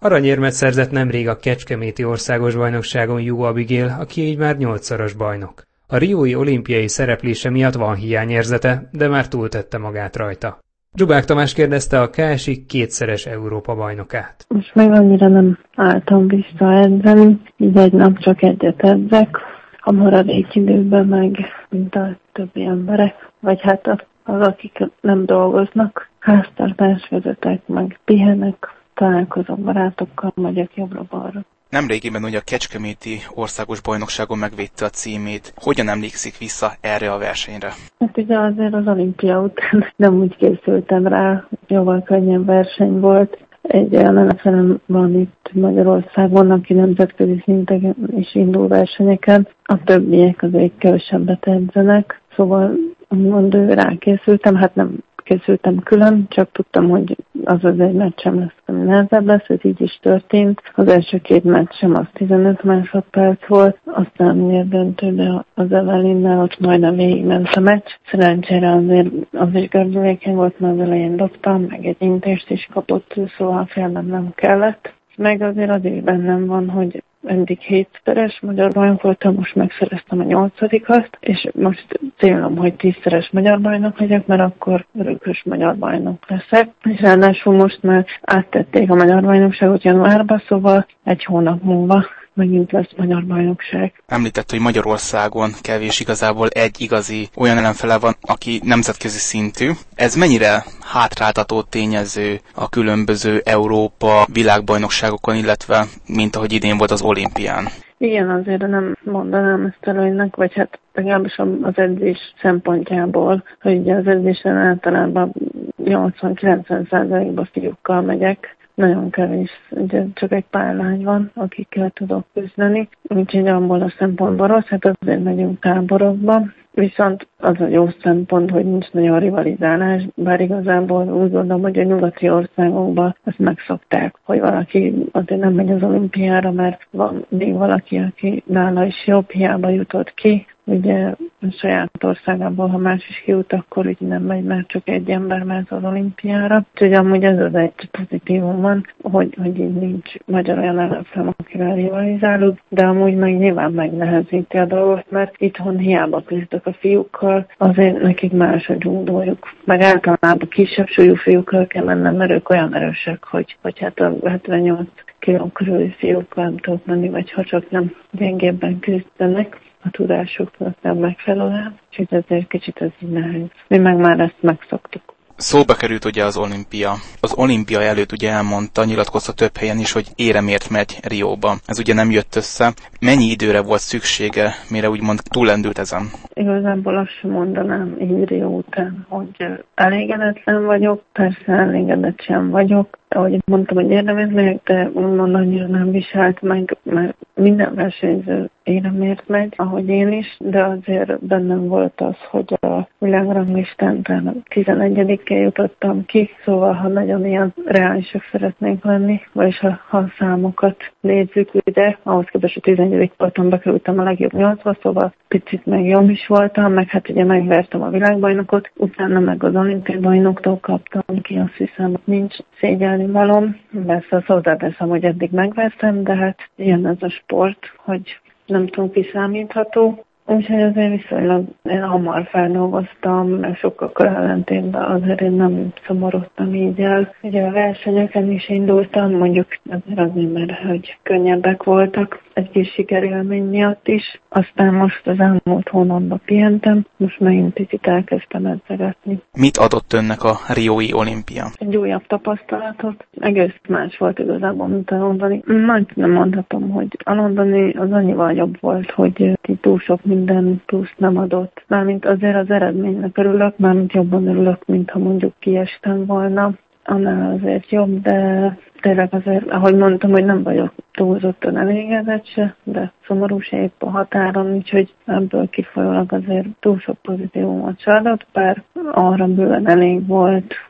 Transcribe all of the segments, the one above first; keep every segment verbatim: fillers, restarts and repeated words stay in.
Aranyérmet szerzett nemrég a Kecskeméti Országos Bajnokságon Jó Abigail, aki így már nyolcszoros bajnok. A riói olimpiai szereplése miatt van hiányérzete, de már túltette magát rajta. Zsubák Tamás kérdezte a ká es i kétszeres Európa-bajnokát. Most még annyira nem álltam vissza edzeni, így egy nap csak egyet edzek, a maradék időben meg, mint a többi emberek, vagy hát az, akik nem dolgoznak, háztartás vezetek, meg pihenek, találkozom barátokkal, megyek jobbra-balra. Nemrégiben ugye a Kecskeméti Országos Bajnokságon megvédte a címét. Hogyan emlékszik vissza erre a versenyre? Hát ugye azért az olimpia után nem úgy készültem rá, jóval könnyebb verseny volt. Egy olyan ellenfelem van itt Magyarországon, aki nemzetközi szinten is indul versenyeken. A többiek azért kevesebbet edzenek, szóval mond rákészültem, hát nem készültem külön, csak tudtam, hogy az az egy meccsem lesz, ami nehezebb lesz, ez így is történt. Az első két meccsem az tizenöt másodperc volt, aztán ugye döntő, de az Evelynnel ott majdnem végigment a meccs. Szerencsére azért az is gördülékeny volt, mert az elején dobtam, meg egy intést is kapott, szóval félnem nem kellett. Meg azért az is bennem van, hogy eddig hétszeres magyar bajnok voltam, most megszereztem a nyolcadikat, és most célom, hogy tízszeres magyar bajnok legyek, mert akkor örökös magyar bajnok leszek. És ráadásul most már áttették a magyar bajnokságot januárba, szóval egy hónap múlva megint lesz magyar bajnokság. Említett, hogy Magyarországon kevés igazából egy igazi olyan ellenfele van, aki nemzetközi szintű. Ez mennyire hátráltató tényező a különböző Európa világbajnokságokon, illetve mint ahogy idén volt az olimpián? Igen, azért nem mondanám ezt előnynek, vagy hát legalábbis az edzés szempontjából, hogy ugye az edzésen általában nyolcvan-kilencven százalékban fiúkkal megyek. Nagyon kevés, ugye csak egy pár lány van, akikkel tudok küzdeni. Úgyhogy abból a szempontból rossz, hát azért megyünk táborokba. Viszont az a jó szempont, hogy nincs nagyon rivalizálás, bár igazából úgy gondolom, hogy a nyugati országokban ezt megszokták, hogy valaki azért nem megy az olimpiára, mert van még valaki, aki nála is jobb, hiába jutott ki. Ugye a saját országából, ha más is kijut, akkor úgy nem megy, mert csak egy ember megy az olimpiára. Úgyhogy amúgy ez az egy pozitívum van, hogy, hogy így nincs magyar olyan ellenfelem, akivel rivalizálunk, de amúgy meg nyilván megnehezíti a dolgot, mert itthon hiába küzdök a fiúkkal, azért nekik más a judójuk. Meg általában kisebb súlyú fiúkkal kell mennem, mert ők olyan erősek, hogy, hogy hát a hetvennyolc kiló körüli fiúkkal nem tudok menni, vagy ha csak nem gyengébben küzdenek a tudásuknak nem megfelelően, úgyhogy ezért kicsit ez így nehéz. Mi meg már ezt megszoktuk. Szóba került ugye az olimpia. Az olimpia előtt ugye elmondta, nyilatkozta több helyen is, hogy éremért megy Rióba. Ez ugye nem jött össze. Mennyi időre volt szüksége, mire úgymond túllendült ezen? Igazából azt sem mondanám így Rió után, hogy elégedetlen vagyok, persze elégedett sem vagyok. Ahogy mondtam, hogy érdemért megyek, de úgymond annyira nem viselt meg, mert minden versenyző éremért megy, ahogy én is, de azért bennem volt az, hogy a világranglistán tizenegyedikén jutottam ki, szóval ha nagyon ilyen reálisak szeretnénk lenni, vagyis ha, ha a számokat nézzük ide, ahhoz képest a tizenegyedik voltam, bekerültem a legjobb nyolcba, szóval picit meg jobb is voltam, meg hát ugye megvertem a világbajnokot, utána meg az olimpiai bajnoktól kaptam ki, azt hiszem, nincs szégyelni valom. Persze azt hozzáteszem, hogy eddig megvertem, de hát ilyen ez a sport, hogy nem tudom, kiszámítható. Úgyhogy azért viszonylag én hamar feldolgoztam, mert sokkal ellentétben azért én nem szomorodtam így el. Ugye a versenyeken is indultam, mondjuk azért azért, mert hogy könnyebbek voltak, egy kis sikerélmény miatt is. Aztán most az elmúlt hónapban pihentem, most megint picit elkezdtem edzegetni. Mit adott önnek a riói olimpia? Egy újabb tapasztalatot. Egész más volt igazából, mint a londoni. Nagy nem mondhatom, hogy a londoni az annyival jobb volt, hogy túl sok minden plusz nem adott. Mármint azért az eredménynek örülök, mármint jobban örülök, mint ha mondjuk kiestem volna. Annál azért jobb, de tényleg azért, ahogy mondtam, hogy nem vagyok túlzottan elégedett se, de szomorú se épp a határon, úgyhogy ebből kifolyólag azért túl sok pozitívumot se adott, bár arra bőven elég volt,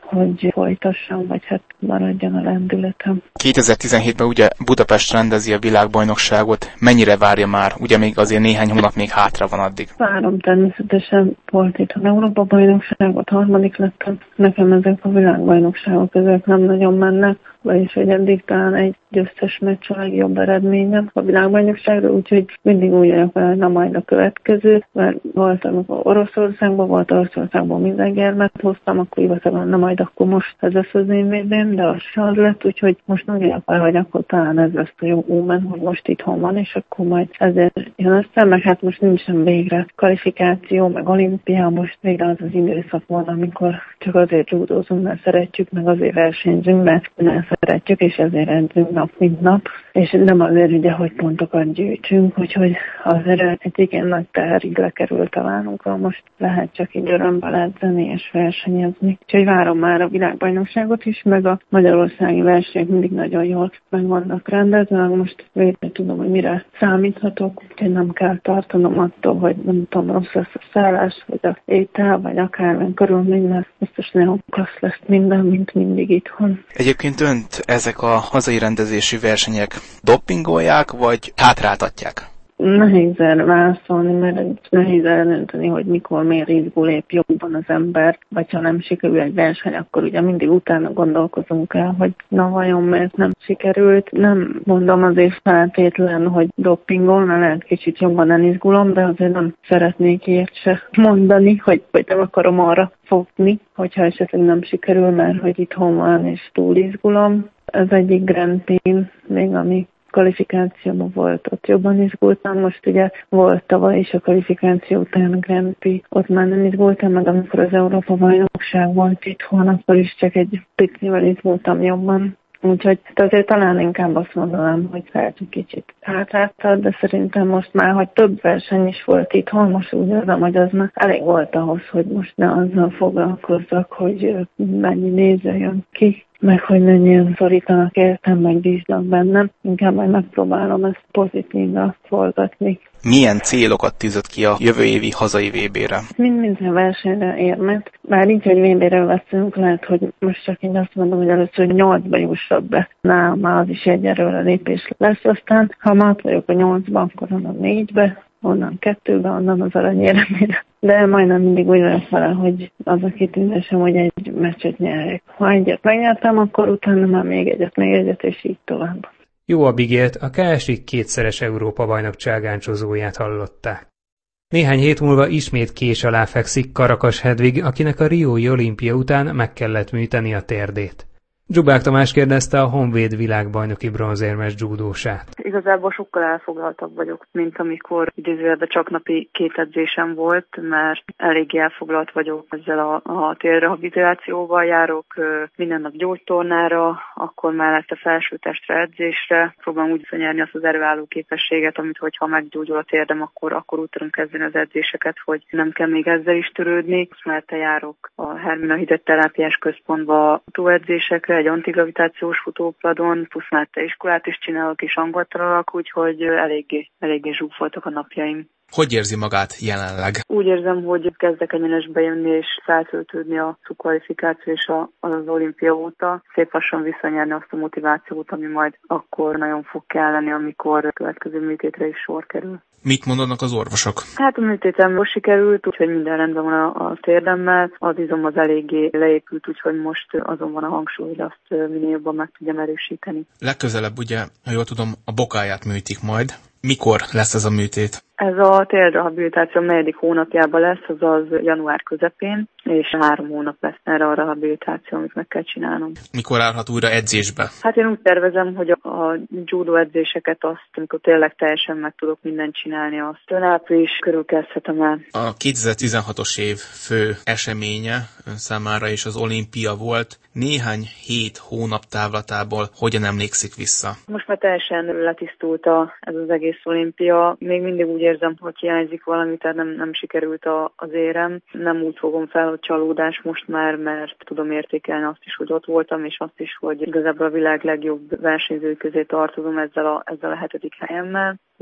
hogy folytassam, vagy hát maradjon a lendületem. kétezer-tizenhétben ugye Budapest rendezi a világbajnokságot. Mennyire várja már? Ugye még azért néhány hónap még hátra van addig. Várom természetesen, volt itt a Európa-bajnokságot, harmadik lettem. Nekem ezek a világbajnokságok ezek nem nagyon mennek, vagyis hogy eddig talán egy győztes meccs a legjobb eredményem a világbajnokságra, úgyhogy mindig úgy vagyok, hogy na majd a következő, mert volt, amikor Oroszországban volt, Oroszországban minden gyermet hoztam, akkor hivatalon na majd akkor most ez lesz az én védém, de az se az lett, úgyhogy most úgy vagyok, hogy akkor talán ez lesz a jó ómen, hogy most itthon van, és akkor majd ezért jön össze, meg hát most nincsen végre kvalifikáció, meg olimpia, most végre az az időszak van, amikor csak azért judózunk, mert szeretjük, meg azért versenyzünk, mert nem szeretjük, és ezért edzünk nap, mint nap, és nem azért ugye, hogy pontokat gyűjtsünk, úgyhogy azért egy igen nagy teherig lekerült a vállunkra, most lehet csak így örömből edzeni és versenyezni. Úgyhogy várom már a világbajnokságot is, meg a magyarországi versenyek mindig nagyon jól meg vannak rendezve, most végre tudom, hogy mire számíthatok, úgyhogy nem kell tartanom attól, hogy nem tudom, rossz lesz a szállás, vagy a étel, vagy akármilyen körülmény lesz, biztos nagyon klassz lesz minden, mint mindig itthon. Egyébként önt ezek a hazai rendezésű versenyek dopingolják, vagy hátráltatják? Nehéz erre válaszolni, mert nehéz eldönteni, hogy mikor, miért izgul épp jobban az ember, vagy ha nem sikerül egy verseny, akkor ugye mindig utána gondolkozunk el, hogy na vajon miért nem sikerült. Nem mondom azért feltétlen, hogy dopingol, mert lehet kicsit jobban elizgulom, de azért nem szeretnék ilyet se mondani, hogy, hogy nem akarom arra fogni, hogyha esetleg nem sikerül, mert hogy itthon van és túl izgulom. Ez egyik Grand Prix, még ami kvalifikációban volt, ott jobban izgultam, most ugye volt tavaly is a kvalifikáció után a Grand Prix, ott már nem izgultam, meg amikor az Európa-bajnokság volt itthon, akkor is csak egy picivel izgultam jobban. Úgyhogy azért talán inkább azt mondanám, hogy lehet, hogy kicsit hátráltad, de szerintem most már, hogy több verseny is volt itthon, most úgy érzem, hogy az már elég volt ahhoz, hogy most ne azzal foglalkozzak, hogy mennyi néző jön ki, meg hogy mennyien szorítanak értem, meg bíznak bennem. Inkább majd megpróbálom ezt pozitívra forgatni. Milyen célokat tűzött ki a jövő évi hazai vé bére? Mind minden versenyre érmet. Bár így, hogy vé béről veszünk, lehet, hogy most csak én azt mondom, hogy először nyolcba jussak be. Nálam már az is egy erőre lépés lesz. Aztán, ha már vagyok a nyolcban, akkor onnan négybe, onnan kettőbe, onnan az aranyéremére. De majdnem mindig úgy lesz vele, hogy az a kitűzésem, hogy egy meccset nyerjek. Ha egyet megnyertem, akkor utána már még egyet, még egyet, és így tovább. Jó Abigail, a ká es i kétszeres Európa-bajnok cságáncsozóját hallották. Néhány hét múlva ismét kés alá fekszik Karakas Hedvig, akinek a riói olimpia után meg kellett műteni a térdét. Dzsubák Tamás kérdezte a Honvéd világbajnoki bronzérmes dzsúdósát. Igazából sokkal elfoglaltabb vagyok, mint amikor idézőjelben csak napi két edzésem volt, mert eléggé elfoglalt vagyok ezzel a, a térrehabilitációval, járok minden nap gyógytornára, akkor mellette felsőtestre edzésre, próbálom úgy nyerni azt az erőálló képességet, amit hogyha meggyógyul a térdem, akkor, akkor úgy tudom kezdeni az edzéseket, hogy nem kell még ezzel is törődni. Mellette járok a Hermina hidegterápiás központba futóedzésekre, egy antigravitációs futópladon, plusz mellette iskolát is csinálok, és angolt tanulok, úgyhogy eléggé, eléggé zsúfoltak a napjaim. Hogy érzi magát jelenleg? Úgy érzem, hogy kezdek egyenesbe jönni és feltöltődni a kvalifikáció és a, az olimpia óta. Szép lassan visszanyerni azt a motivációt, ami majd akkor nagyon fog kelleni, amikor a következő műtétre is sor kerül. Mit mondanak az orvosok? Hát a műtétem most sikerült, úgyhogy minden rendben van a, a térdemmel. Az izom az eléggé leépült, úgyhogy most azon van a hangsúly, hogy azt minél jobban meg tudjam erősíteni. Legközelebb ugye, ha jól tudom, a bokáját műtik majd. Mikor lesz ez a műtét? Ez a térrehabilitáció negyedik hónapjában lesz, azaz január közepén, és három hónap lesz erre a rehabilitáció, amit meg kell csinálnom. Mikor állhat újra edzésbe? Hát én úgy tervezem, hogy a, a judo edzéseket azt, amikor tényleg teljesen meg tudok mindent csinálni, azt április körül kezdhetem el. A kétezer-tizenhatos év fő eseménye ön számára is az olimpia volt. Néhány hét hónap távlatából hogyan emlékszik vissza? Most már teljesen letisztult a, ez az egész olimpia. Még mindig úgy érzem, hogy hiányzik valami, tehát nem, nem sikerült a, az érem. Nem úgy fogom fel, hogy csalódás most már, mert tudom értékelni azt is, hogy ott voltam, és azt is, hogy igazából a világ legjobb versenyzői közé tartozom ezzel a, ezzel a hetedik helyemmel.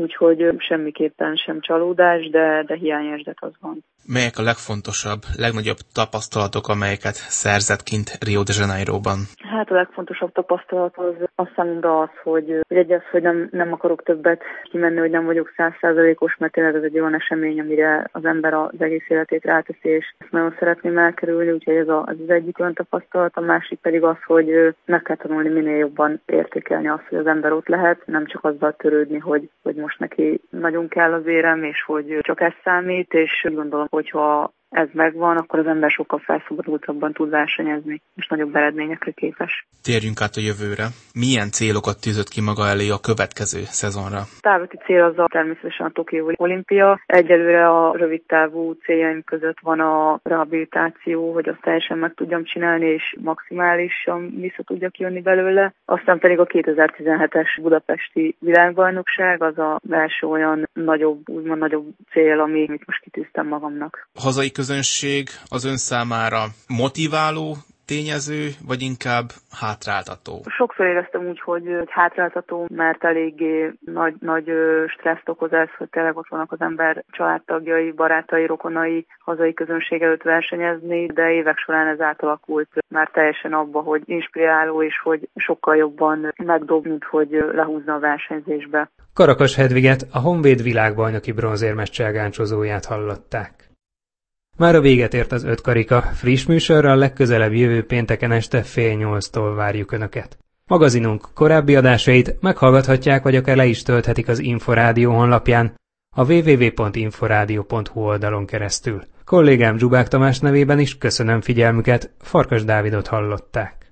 úgyhogy semmiképpen sem csalódás, de, de hiányérzet az van. Melyek a legfontosabb, legnagyobb tapasztalatok, amelyeket szerzett kint Rio de Janeiroban? Hát a legfontosabb tapasztalat az, az számomra az, hogy, hogy egy az, hogy nem, nem akarok többet kimenni, hogy nem vagyok száz százalékos, mert tényleg ez egy olyan esemény, amire az ember az egész életét ráteszi, és ezt nagyon szeretném elkerülni, úgyhogy ez, a, ez az egyik olyan tapasztalat, a másik pedig az, hogy meg kell tanulni minél jobban értékelni azt, hogy az ember ott lehet, nem csak azzal törődni, hogy, hogy most neki nagyon kell az érem, és hogy csak ez számít, és úgy gondolom, hogyha ez megvan, akkor az ember sokkal felszabadultabban tud versenyezni, és nagyobb eredményekre képes. Térjünk át a jövőre. Milyen célokat tűzött ki maga elé a következő szezonra? Távlati cél az a természetesen a Tokiói olimpia. Egyelőre a rövid távú céljaim között van a rehabilitáció, hogy azt teljesen meg tudjam csinálni, és maximálisan vissza tudjak jönni belőle. Aztán pedig a kétezer-tizenhetes budapesti világbajnokság, az az első olyan nagyobb, úgymond nagyobb cél, amit most kitűztem magamnak. Hazai közönség az ön számára motiváló tényező, vagy inkább hátráltató? Sokszor éreztem úgy, hogy hátráltató, mert eléggé nagy, nagy stresszt okoz ez, hogy tényleg ott vannak az ember családtagjai, barátai, rokonai, hazai közönség előtt versenyezni, de évek során ez átalakult már teljesen abba, hogy inspiráló, és hogy sokkal jobban megdob, mint hogy lehúzna a versenyzésbe. Karakas Hedviget, a Honvéd világbajnoki bronzérmes cselgáncsozóját hallották. Már a véget ért az öt karika, friss műsorral legközelebb jövő pénteken este fél nyolctól várjuk Önöket. Magazinunk korábbi adásait meghallgathatják, vagy akár le is tölthetik az Inforádió honlapján, a double-u double-u double-u pont inforádió pont hu oldalon keresztül. Kollégám Zsubák Tamás nevében is köszönöm figyelmüket, Farkas Dávidot hallották.